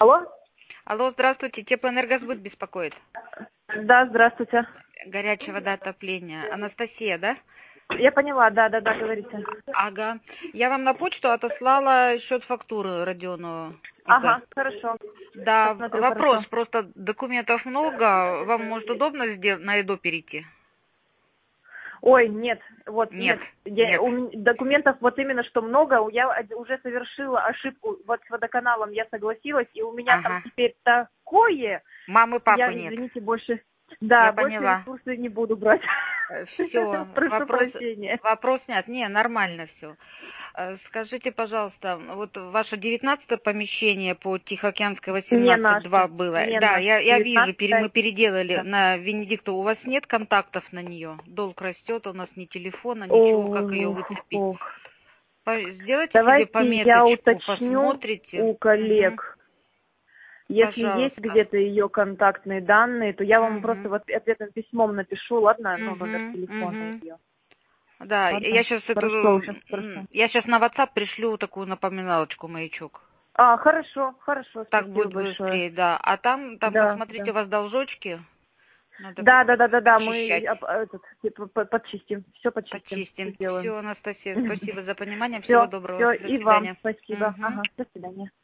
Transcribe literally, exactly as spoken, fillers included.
Алло? Алло, здравствуйте, Теплоэнергосбыт беспокоит. Да, здравствуйте. Горячая вода, отопление. Анастасия, да? Я поняла, да, да, да, говорите. Ага. Я вам на почту отослала счет фактуры Родиону УК. Ага, хорошо. Да, Посмотрю, вопрос, хорошо. просто документов много, вам может удобно сдел- на ЭДО перейти? Ой, нет, вот, Нет, нет. Я- нет. у м- документов вот именно что много. Я од- уже совершила ошибку. Вот с водоканалом я согласилась, и у меня там Ага. теперь такое. Мамы, папы Я, нет. извините, больше... Я Да, больше поняла. ресурсы не буду брать. Все, Прошу вопрос, прощения. вопрос снят. Не, нормально все. Скажите, пожалуйста, вот ваше девятнадцатое помещение по Тихоокеанской Не восемнадцать два наше, было. не Да, наше. я, я вижу, пере- мы девятнадцатое. переделали Да. на Венедикту. У вас нет контактов на нее? Долг растет, у нас ни телефона, ничего, как ее Ох, выцепить. ох. По- Сделайте себе Давайте я пометочку, уточню посмотрите. у Мгм. коллег. Если есть Пожалуйста. где-то ее контактные данные, то я вам просто Мгм. вот ответным письмом напишу, ладно, ну, номер Мгм. телефона Мгм. ее. Да, я Ладно? сейчас эту, Хорошо, сейчас м, спрошу. я сейчас на WhatsApp пришлю такую напоминалочку, маячок. А, хорошо, хорошо, Так спасибо будет большое. быстрее, да. А там, там Да, посмотрите, да. у вас должочки. Надо Да, да, да, да, да, мы подчищать. об- этот, типа, по- подчистим, все подчистим, все Почистим. сделаем. Все, Анастасия, спасибо за понимание. Всего Все, доброго. все, До и вам свидания. спасибо. Мгм. Ага, до свидания.